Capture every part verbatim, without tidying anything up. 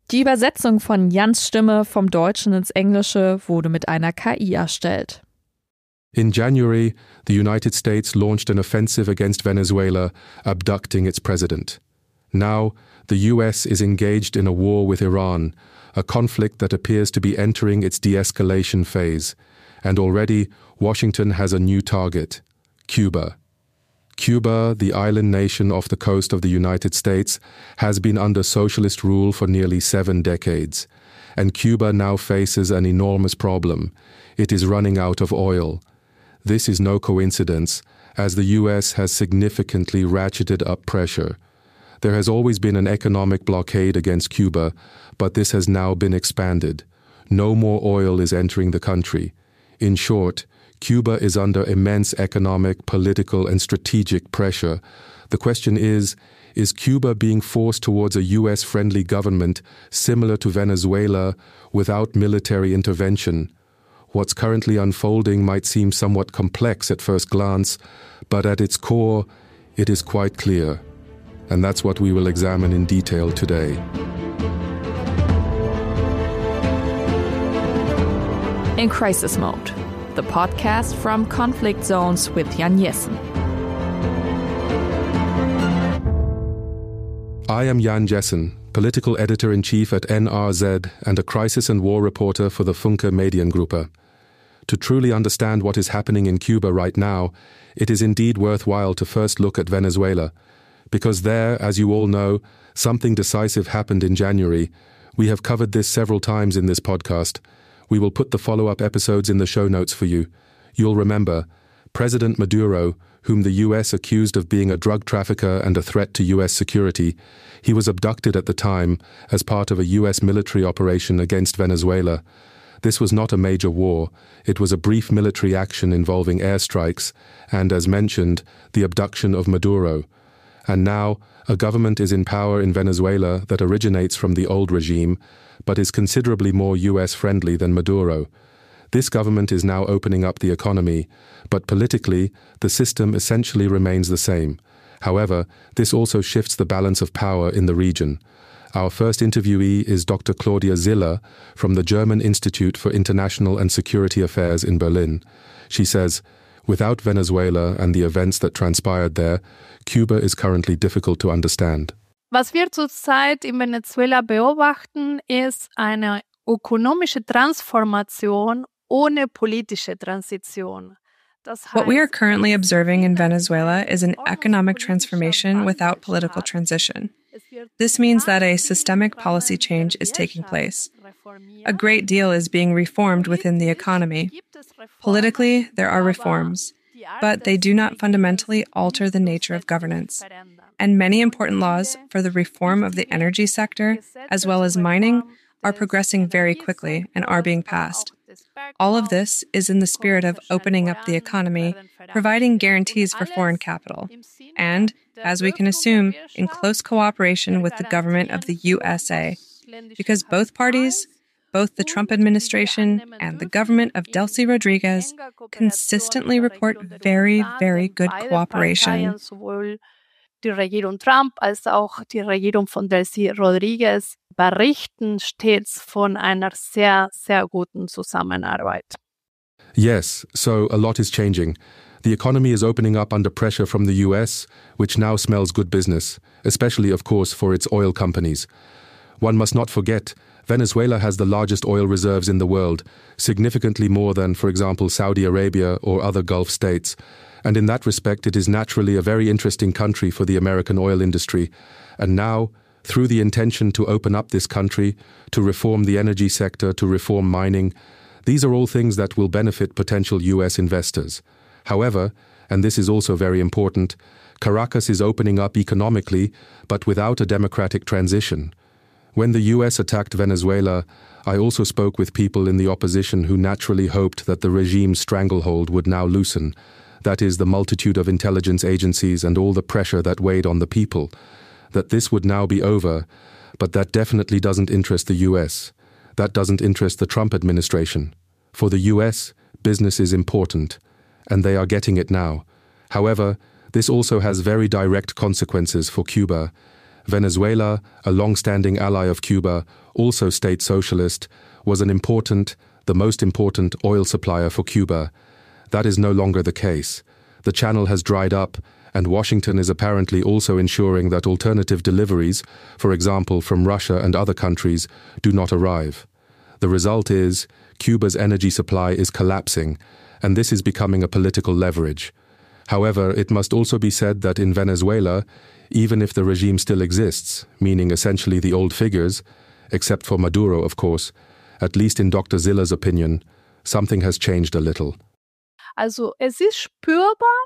Die Übersetzung von Jans Stimme vom Deutschen ins Englische wurde mit einer K I erstellt. In January, the United States launched an offensive against Venezuela, abducting its president. Now, the U S is engaged in a war with Iran, a conflict that appears to be entering its de-escalation phase. And already, Washington has a new target: Cuba. Cuba, the island nation off the coast of the United States, has been under socialist rule for nearly seven decades. And Cuba now faces an enormous problem. It is running out of oil. This is no coincidence, as the U S has significantly ratcheted up pressure. There has always been an economic blockade against Cuba, but this has now been expanded. No more oil is entering the country. In short, Cuba is under immense economic, political, and strategic pressure. The question is, is Cuba being forced towards a U S-friendly government similar to Venezuela without military intervention? What's currently unfolding might seem somewhat complex at first glance, but at its core, it is quite clear. And that's what we will examine in detail today. In Crisis Mode, the podcast from Conflict Zones with Jan Jessen. I am Jan Jessen, political editor-in-chief at N R Z and a crisis and war reporter for the Funke Mediengruppe. To truly understand what is happening in Cuba right now, it is indeed worthwhile to first look at Venezuela. Because there, as you all know, something decisive happened in January. We have covered this several times in this podcast. We will put the follow-up episodes in the show notes for you. You'll remember, President Maduro, whom the U S accused of being a drug trafficker and a threat to U S security, he was abducted at the time as part of a U S military operation against Venezuela. This was not a major war. It was a brief military action involving airstrikes and, as mentioned, the abduction of Maduro. And now, a government is in power in Venezuela that originates from the old regime, but is considerably more U S-friendly than Maduro. This government is now opening up the economy, but politically, the system essentially remains the same. However, this also shifts the balance of power in the region. Our first interviewee is Doctor Claudia Ziller from the German Institute for International and Security Affairs in Berlin. She says, without Venezuela and the events that transpired there, Cuba is currently difficult to understand. Was wir zurzeit in Venezuela beobachten, ist eine ökonomische Transformation ohne politische Transition. What we are currently observing in Venezuela is an economic transformation without political transition. This means that a systemic policy change is taking place. A great deal is being reformed within the economy. Politically, there are reforms, but they do not fundamentally alter the nature of governance. And many important laws for the reform of the energy sector, as well as mining, are progressing very quickly and are being passed. All of this is in the spirit of opening up the economy, providing guarantees for foreign capital, and, as we can assume, in close cooperation with the government of the U S A, because both parties, both the Trump administration and the government of Delcy Rodriguez, consistently report very, very good cooperation. Die Regierung Trump als auch die Regierung von Delcy Rodriguez berichten stets von einer sehr, sehr guten Zusammenarbeit. Yes, so a lot is changing. The economy is opening up under pressure from the U S, which now smells good business, especially, of course, for its oil companies. One must not forget, Venezuela has the largest oil reserves in the world, significantly more than, for example, Saudi Arabia or other Gulf states. And in that respect, it is naturally a very interesting country for the American oil industry. And now, through the intention to open up this country, to reform the energy sector, to reform mining, these are all things that will benefit potential U S investors. However, and this is also very important, Caracas is opening up economically, but without a democratic transition. When the U S attacked Venezuela, I also spoke with people in the opposition who naturally hoped that the regime's stranglehold would now loosen. That is, the multitude of intelligence agencies and all the pressure that weighed on the people. That this would now be over, but that definitely doesn't interest the U S. That doesn't interest the Trump administration. For the U S, business is important, and they are getting it now. However, this also has very direct consequences for Cuba. Venezuela, a long-standing ally of Cuba, also state socialist, was an important, the most important oil supplier for Cuba. That is no longer the case. The channel has dried up, and Washington is apparently also ensuring that alternative deliveries, for example from Russia and other countries, do not arrive. The result is, Cuba's energy supply is collapsing, and this is becoming a political leverage. However, it must also be said that in Venezuela, even if the regime still exists, meaning essentially the old figures, except for Maduro, of course, at least in Doctor Zilla's opinion, something has changed a little. Also, es ist spürbar,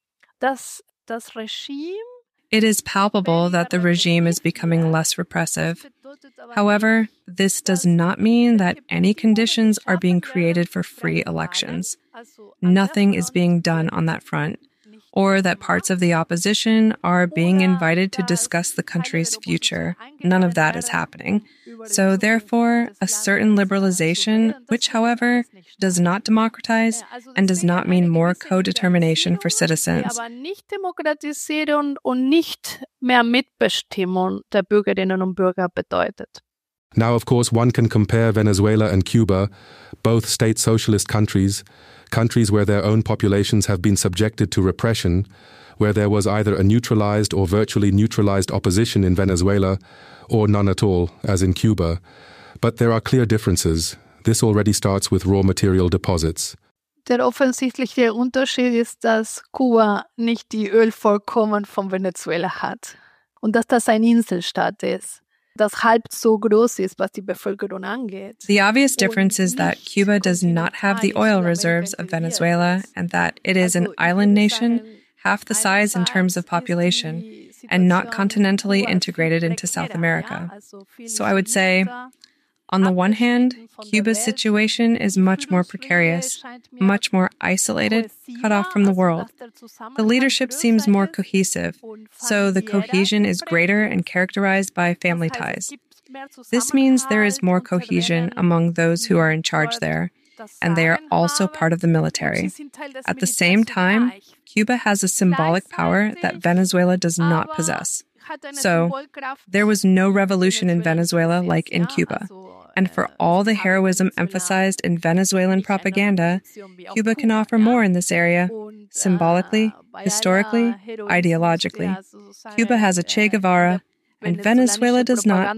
dass das Regime. It is palpable that the regime is becoming less repressive. However, this does not mean that any conditions are being created for free elections. Nothing is being done on that front, or that parts of the opposition are being invited to discuss the country's future. None of that is happening. So therefore, a certain liberalization, which, however, does not democratize and does not mean more co-determination for citizens. Aber nicht Demokratisierung und nicht mehr Mitbestimmung der Bürgerinnen und Bürger bedeutet. Now, of course, one can compare Venezuela and Cuba, both state socialist countries, countries where their own populations have been subjected to repression, where there was either a neutralized or virtually neutralized opposition in Venezuela, or none at all, as in Cuba. But there are clear differences. This already starts with raw material deposits. Der offensichtliche Unterschied ist, dass Kuba nicht die Ölvorkommen von Venezuela hat und dass das ein Inselstaat ist, das halb so groß ist, was die Bevölkerung angeht. The obvious difference is that Cuba does not have the oil reserves of Venezuela and that it is an island nation, half the size in terms of population, and not continentally integrated into South America. So I would say, on the one hand, Cuba's situation is much more precarious, much more isolated, cut off from the world. The leadership seems more cohesive, so the cohesion is greater and characterized by family ties. This means there is more cohesion among those who are in charge there, and they are also part of the military. At the same time, Cuba has a symbolic power that Venezuela does not possess. So, there was no revolution in Venezuela like in Cuba. And for all the heroism emphasized in Venezuelan propaganda, Cuba can offer more in this area, symbolically, historically, ideologically. Cuba has a Che Guevara, and Venezuela does not.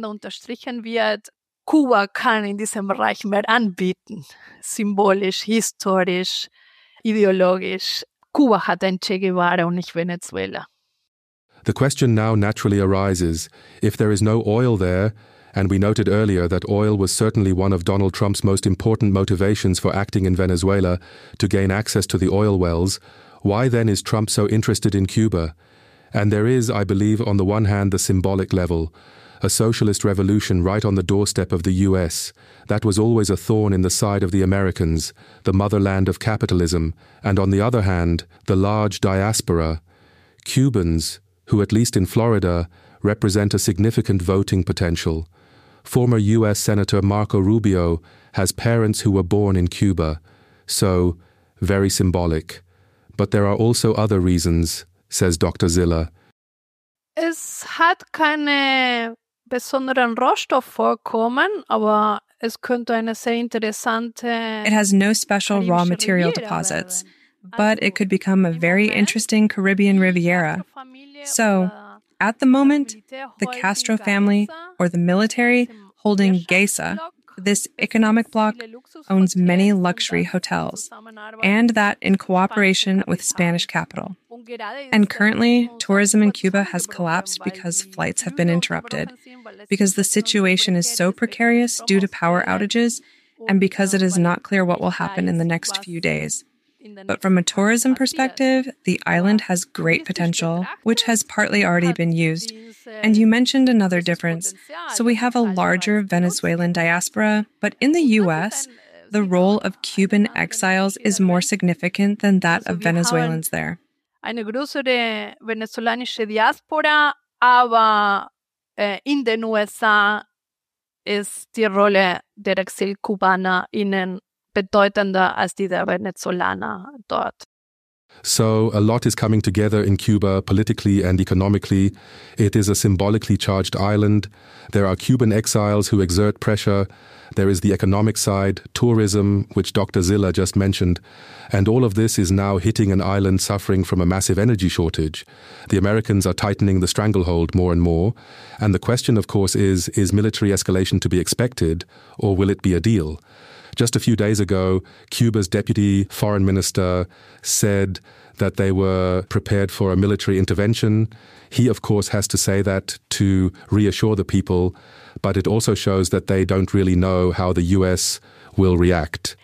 Kuba kann in diesem Bereich mehr anbieten, symbolisch, historisch, ideologisch. Kuba hat ein Che Guevara und nicht Venezuela. The question now naturally arises, if there is no oil there, and we noted earlier that oil was certainly one of Donald Trump's most important motivations for acting in Venezuela to gain access to the oil wells, why then is Trump so interested in Cuba? And there is, I believe, on the one hand the symbolic level, a socialist revolution right on the doorstep of the U S. That was always a thorn in the side of the Americans, the motherland of capitalism, and on the other hand, the large diaspora, Cubans, who at least in Florida represent a significant voting potential. Former U S Senator Marco Rubio has parents who were born in Cuba, so very symbolic. But there are also other reasons, says Doctor Zilla. Es hat keine besonderen Rohstoffvorkommen, aber es könnte eine sehr interessante. It has no special raw material deposits, but it could become a very interesting Caribbean Riviera. So, at the moment, the Castro family, or the military, holding Geisa, this economic bloc, owns many luxury hotels, and that in cooperation with Spanish capital. And currently, tourism in Cuba has collapsed because flights have been interrupted, because the situation is so precarious due to power outages, and because it is not clear what will happen in the next few days. But from a tourism perspective, the island has great potential, which has partly already been used. And you mentioned another difference. So we have a larger Venezuelan diaspora, but in the U S, the role of Cuban exiles is more significant than that of Venezuelans there. Eine größere venezolanische Diaspora, aber äh, in den U S A ist die Rolle der Exil-KubanerInnen bedeutender als die der Venezolaner dort. So a lot is coming together in Cuba politically and economically. It is a symbolically charged island. There are Cuban exiles who exert pressure. There is the economic side, tourism, which Doctor Ziller just mentioned. And all of this is now hitting an island suffering from a massive energy shortage. The Americans are tightening the stranglehold more and more. And the question, of course, is, is military escalation to be expected, or will it be a deal? Just a few days ago, Cuba's deputy foreign minister said that they were prepared for a military intervention. He, of course, has to say that to reassure the people, but it also shows that they don't really know how the U S will react.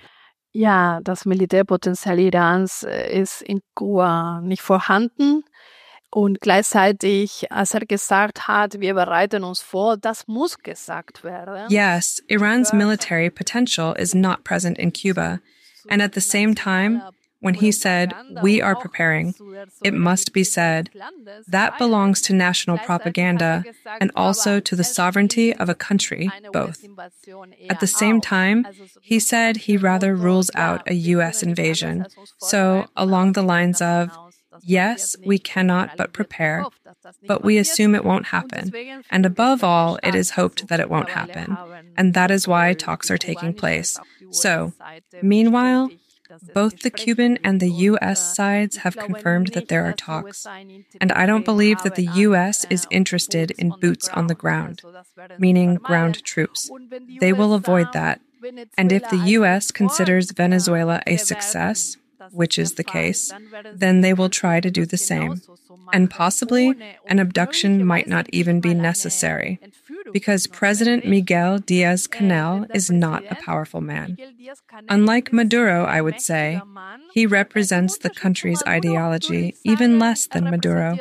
Ja, das Militärpotenzial Irans ist in Kuba nicht vorhanden. Und gleichzeitig, als er gesagt hat, wir bereiten uns vor, das muss gesagt werden. Yes, Iran's military potential is not present in Cuba. And at the same time, when he said, we are preparing, it must be said, that belongs to national propaganda and also to the sovereignty of a country, both. At the same time, he said he rather rules out a U S invasion. So, along the lines of, yes, we cannot but prepare, but we assume it won't happen. And above all, it is hoped that it won't happen. And that is why talks are taking place. So, meanwhile, both the Cuban and the U S sides have confirmed that there are talks. And I don't believe that the U S is interested in boots on the ground, meaning ground troops. They will avoid that. And if the U S considers Venezuela a success, which is the case, then they will try to do the same. And possibly an abduction might not even be necessary, because President Miguel Diaz-Canel is not a powerful man. Unlike Maduro, I would say, he represents the country's ideology even less than Maduro.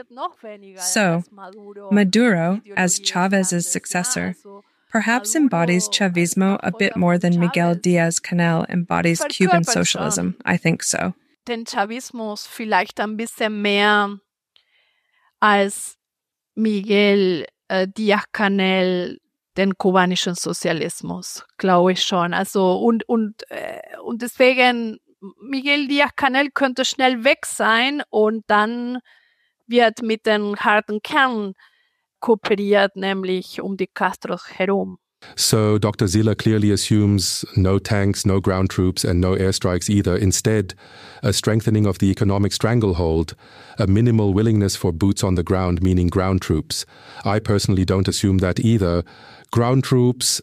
So, Maduro, as Chávez's successor, perhaps embodies Chavismo a bit more than Miguel Diaz-Canel embodies Cuban socialism. I think so. Den Chavismus vielleicht ein bisschen mehr als Miguel äh, Diaz-Canel den kubanischen Sozialismus, glaube ich schon. Also und und äh, und deswegen Miguel Diaz-Canel könnte schnell weg sein und dann wird mit dem harten Kern kooperiert, nämlich um die Castros herum. So Doctor Ziller clearly assumes no tanks, no ground troops, and no airstrikes either. Instead, a strengthening of the economic stranglehold, a minimal willingness for boots on the ground, meaning ground troops. I personally don't assume that either. Ground troops,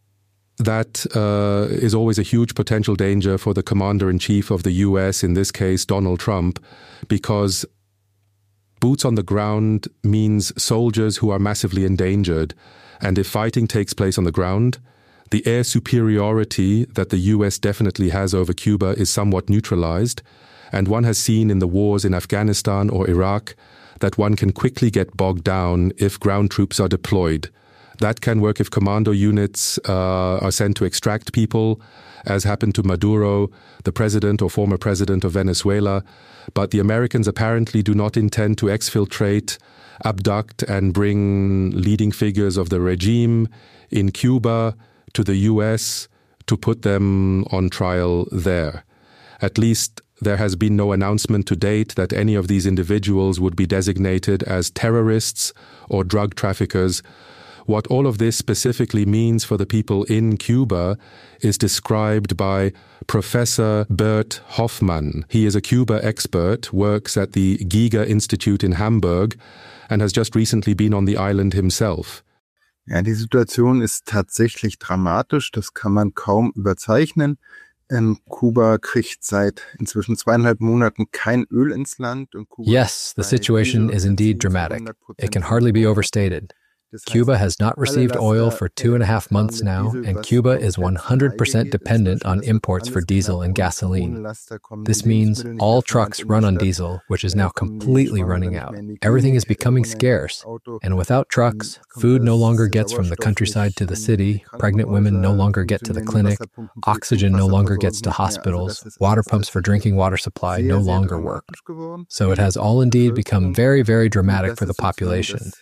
that uh, is always a huge potential danger for the commander-in-chief of the U S, in this case Donald Trump, because boots on the ground means soldiers who are massively endangered. And if fighting takes place on the ground, the air superiority that the U S definitely has over Cuba is somewhat neutralized. And one has seen in the wars in Afghanistan or Iraq that one can quickly get bogged down if ground troops are deployed. That can work if commando units uh, are sent to extract people, as happened to Maduro, the president or former president of Venezuela. But the Americans apparently do not intend to exfiltrate, abduct, and bring leading figures of the regime in Cuba to the U S to put them on trial there. At least there has been no announcement to date that any of these individuals would be designated as terrorists or drug traffickers. What all of this specifically means for the people in Cuba is described by Professor Bert Hoffmann. He is a Cuba expert, works at the Giga Institute in Hamburg, and has just recently been on the island himself. Ja, die Situation ist tatsächlich dramatisch, das kann man kaum überzeichnen. Ähm, Kuba kriegt seit inzwischen zweieinhalb Monaten kein Öl ins Land. Und Kuba yes, the situation is indeed dramatic. It can hardly be overstated. Cuba has not received oil for two and a half months now, and Cuba is one hundred percent dependent on imports for diesel and gasoline. This means all trucks run on diesel, which is now completely running out. Everything is becoming scarce, and without trucks, food no longer gets from the countryside to the city, pregnant women no longer get to the clinic, oxygen no longer gets to hospitals, water pumps for drinking water supply no longer work. So it has all indeed become very, very dramatic for the population.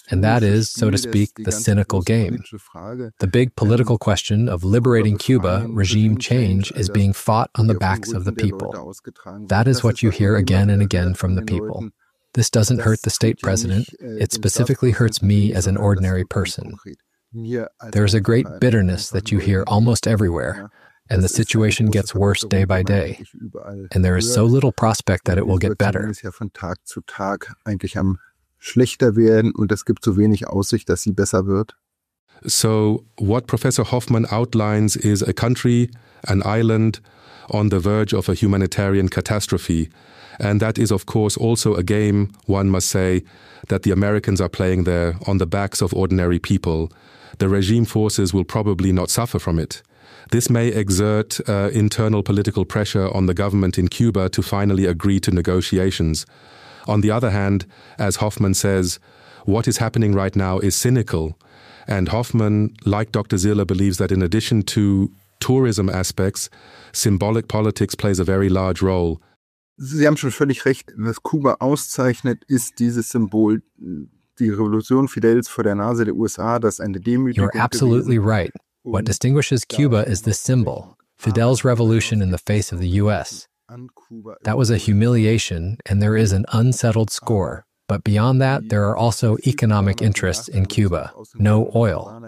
and that is, so to speak, the cynical game. The big political question of liberating Cuba, regime change, is being fought on the backs of the people. That is what you hear again and again from the people. This doesn't hurt the state president, it specifically hurts me as an ordinary person. There is a great bitterness that you hear almost everywhere, and the situation gets worse day by day. And there is so little prospect that it will get better. So, what Professor Hoffmann outlines is a country, an island, on the verge of a humanitarian catastrophe. And that is, of course, also a game, one must say, that the Americans are playing there on the backs of ordinary people. The regime forces will probably not suffer from it. This may exert uh, internal political pressure on the government in Cuba to finally agree to negotiations. On the other hand, as Hoffmann says, what is happening right now is cynical. And Hoffmann, like Doctor Zirler, believes that in addition to tourism aspects, symbolic politics plays a very large role. Sie haben schon völlig recht. Was Kuba auszeichnet, ist dieses Symbol, die Revolution Fidels vor der Nase der U S A, das eine Demütigung. You're absolutely right. What distinguishes Cuba is this symbol, Fidel's revolution in the face of the U S. That was a humiliation, and there is an unsettled score. But beyond that, there are also economic interests in Cuba. No oil.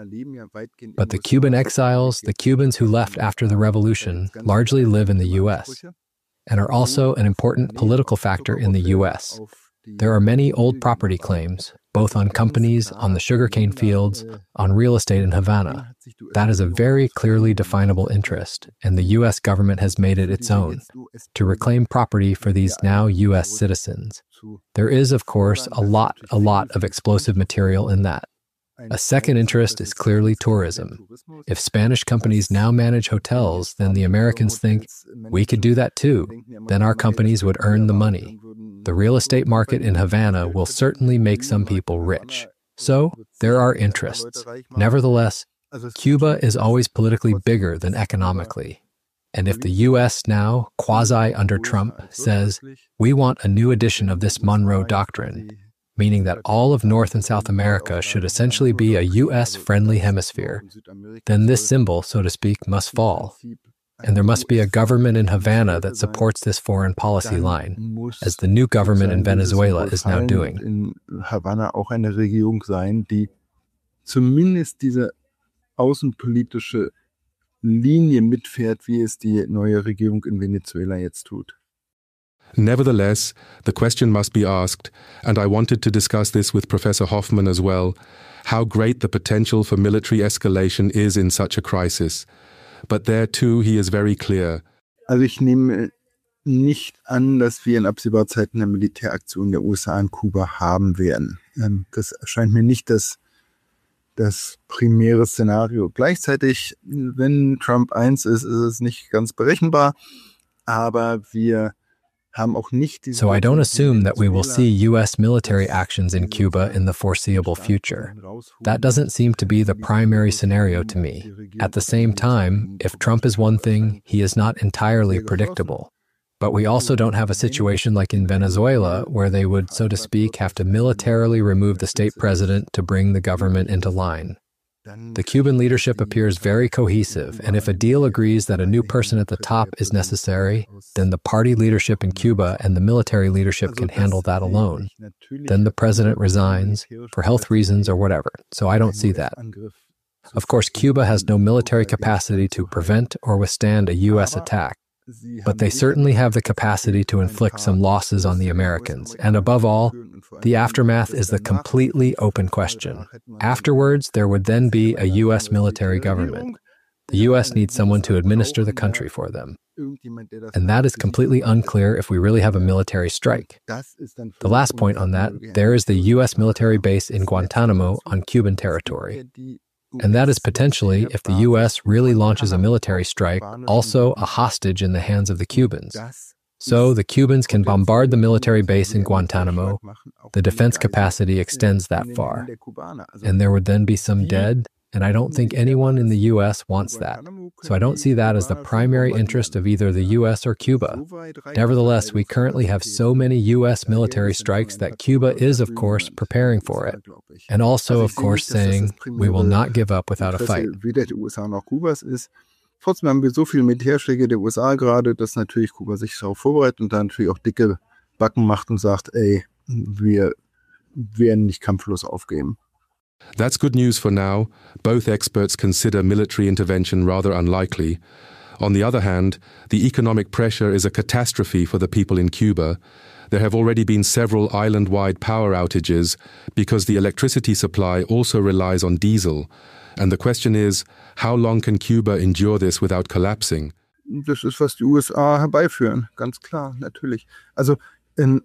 But the Cuban exiles, the Cubans who left after the revolution, largely live in the U S and are also an important political factor in the U S. There are many old property claims, both on companies, on the sugarcane fields, on real estate in Havana. That is a very clearly definable interest, and the U S government has made it its own, to reclaim property for these now U S citizens. There is, of course, a lot, a lot of explosive material in that. A second interest is clearly tourism. If Spanish companies now manage hotels, then the Americans think, we could do that too. Then our companies would earn the money. The real estate market in Havana will certainly make some people rich. So, there are interests. Nevertheless, Cuba is always politically bigger than economically. And if the U S now, quasi under Trump, says, we want a new edition of this Monroe Doctrine, meaning that all of North and South America should essentially be a U S-friendly hemisphere, then this symbol, so to speak, must fall. And there must be a government in Havana that supports this foreign policy line, as the new government in Venezuela is now doing. In Havana auch eine Regierung sein, die zumindest diese außenpolitische Linie mitfährt, wie es die neue Regierung in Venezuela jetzt tut. Nevertheless, the question must be asked, and I wanted to discuss this with Professor Hoffmann as well, how great the potential for military escalation is in such a crisis. But there too, he is very clear. Also ich nehme nicht an, dass wir in absehbarer Zeit eine Militäraktion der U S A in Kuba haben werden. Das erscheint mir nicht das, das primäre Szenario. Gleichzeitig, wenn Trump eins ist, ist es nicht ganz berechenbar, aber wir So I don't assume that we will see U S military actions in Cuba in the foreseeable future. That doesn't seem to be the primary scenario to me. At the same time, if Trump is one thing, he is not entirely predictable. But we also don't have a situation like in Venezuela, where they would, so to speak, have to militarily remove the state president to bring the government into line. The Cuban leadership appears very cohesive, and if a deal agrees that a new person at the top is necessary, then the party leadership in Cuba and the military leadership can handle that alone. Then the president resigns, for health reasons or whatever, so I don't see that. Of course, Cuba has no military capacity to prevent or withstand a U S attack, but they certainly have the capacity to inflict some losses on the Americans, and above all, the aftermath is the completely open question. Afterwards, there would then be a U S military government. The U S needs someone to administer the country for them. And that is completely unclear if we really have a military strike. The last point on that, there is the U S military base in Guantanamo on Cuban territory. And that is potentially, if the U S really launches a military strike, also a hostage in the hands of the Cubans. So the Cubans can bombard the military base in Guantanamo. The defense capacity extends that far. And there would then be some dead and I don't think anyone in the U S wants that. So I don't see that as the primary interest of either the U S or Cuba. Nevertheless, we currently have so many U S military strikes that Cuba is, of course, preparing for it, and also, of course, saying we will not give up without a fight. Trotzdem haben wir so viele Militärschläge der U S A gerade, dass natürlich Kuba sich darauf vorbereitet und dann natürlich auch dicke Backen macht und sagt, ey, wir werden nicht kampflos aufgeben. That's good news for now. Both experts consider military intervention rather unlikely. On the other hand, the economic pressure is a catastrophe for the people in Cuba. There have already been several island-wide power outages because the electricity supply also relies on diesel. And the question is, how long can Cuba endure this without collapsing? Das ist, was die U S A herbeiführen, ganz klar, natürlich. Also, in,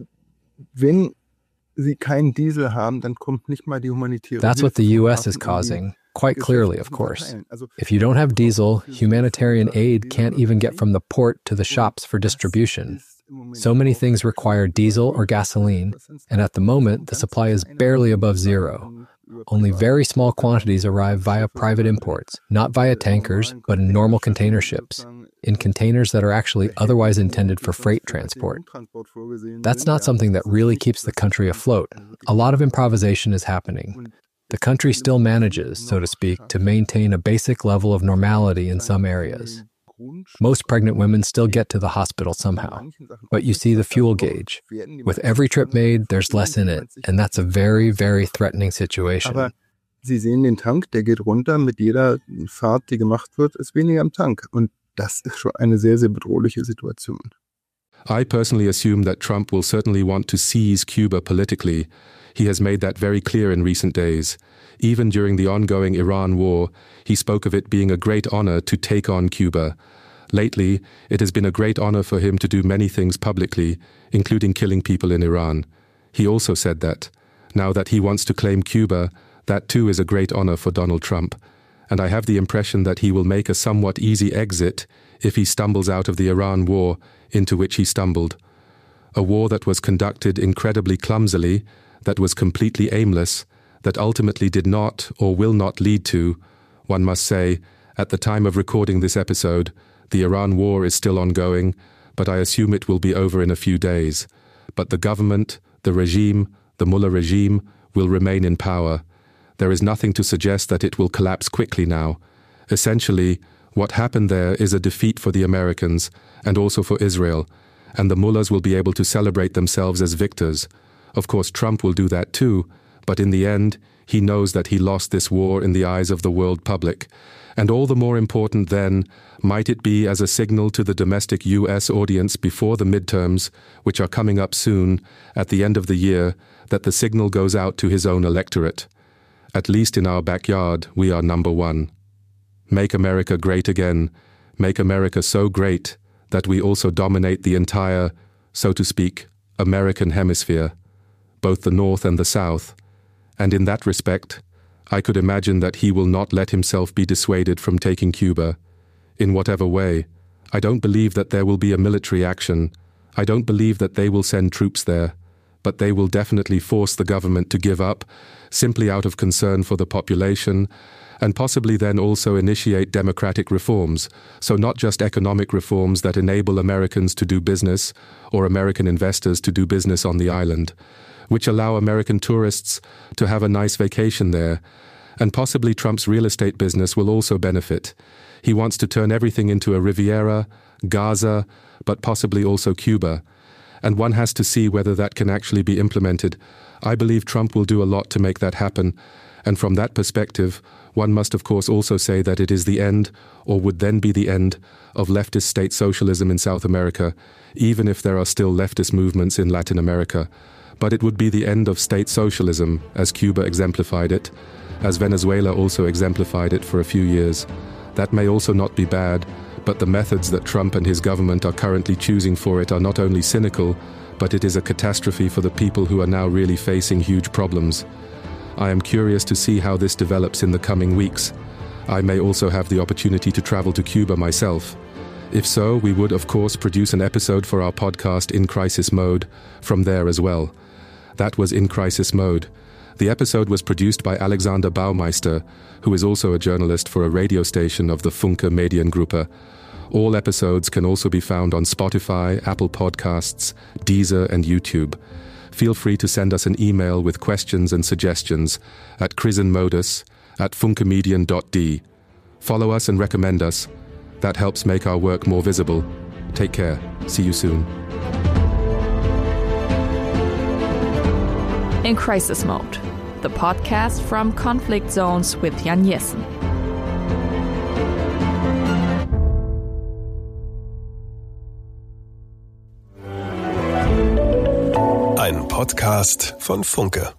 wenn sie keinen Diesel haben, dann kommt nicht mal die humanitäre That's what the U S is causing, quite clearly, of course. If you don't have diesel, humanitarian aid can't even get from the port to the shops for distribution. So many things require diesel or gasoline, and at the moment, the supply is barely above zero. Only very small quantities arrive via private imports, not via tankers, but in normal container ships, in containers that are actually otherwise intended for freight transport. That's not something that really keeps the country afloat. A lot of improvisation is happening. The country still manages, so to speak, to maintain a basic level of normality in some areas. Most pregnant women still get to the hospital somehow. But you see the fuel gauge. With every trip made, there's less in it. And that's a very, very threatening situation. Aber Sie sehen den Tank, der geht runter. Mit jeder Fahrt, die gemacht wird, ist weniger am Tank. Und das ist schon eine sehr, sehr bedrohliche Situation. I personally assume that Trump will certainly want to seize Cuba politically. He has made that very clear in recent days. Even during the ongoing Iran war, he spoke of it being a great honor to take on Cuba. Lately, it has been a great honor for him to do many things publicly, including killing people in Iran. He also said that, now that he wants to claim Cuba, that too is a great honor for Donald Trump. And I have the impression that he will make a somewhat easy exit if he stumbles out of the Iran war into which he stumbled. A war that was conducted incredibly clumsily, that was completely aimless, that ultimately did not or will not lead to, one must say, at the time of recording this episode, the Iran war is still ongoing, but I assume it will be over in a few days. But the government, the regime, the Mullah regime, will remain in power. There is nothing to suggest that it will collapse quickly now. Essentially, what happened there is a defeat for the Americans and also for Israel, and the mullahs will be able to celebrate themselves as victors. Of course, Trump will do that too, but in the end, he knows that he lost this war in the eyes of the world public. And all the more important then, might it be as a signal to the domestic U S audience before the midterms, which are coming up soon, at the end of the year, that the signal goes out to his own electorate. At least in our backyard, we are number one. Make America great again. Make America so great that we also dominate the entire, so to speak, American hemisphere, both the North and the South. And in that respect, I could imagine that he will not let himself be dissuaded from taking Cuba. In whatever way, I don't believe that there will be a military action. I don't believe that they will send troops there. But they will definitely force the government to give up, simply out of concern for the population, and possibly then also initiate democratic reforms, so not just economic reforms that enable Americans to do business or American investors to do business on the island, which allow American tourists to have a nice vacation there, and possibly Trump's real estate business will also benefit. He wants to turn everything into a Riviera, Gaza, but possibly also Cuba. And one has to see whether that can actually be implemented. I believe Trump will do a lot to make that happen. And from that perspective, one must of course also say that it is the end, or would then be the end, of leftist state socialism in South America, even if there are still leftist movements in Latin America. But it would be the end of state socialism, as Cuba exemplified it, as Venezuela also exemplified it for a few years. That may also not be bad, but the methods that Trump and his government are currently choosing for it are not only cynical, but it is a catastrophe for the people who are now really facing huge problems. I am curious to see how this develops in the coming weeks. I may also have the opportunity to travel to Cuba myself. If so, we would of course produce an episode for our podcast In Crisis Mode from there as well. That was In Crisis Mode. The episode was produced by Alexander Baumeister, who is also a journalist for a radio station of the Funke Mediengruppe. All episodes can also be found on Spotify, Apple Podcasts, Deezer, and YouTube. Feel free to send us an email with questions and suggestions at krisenmodus at funkemedien dot d. Follow us and recommend us. That helps make our work more visible. Take care. See you soon. In Crisis Mode, the podcast from Conflict Zones with Jan Jessen. Ein Podcast von Funke.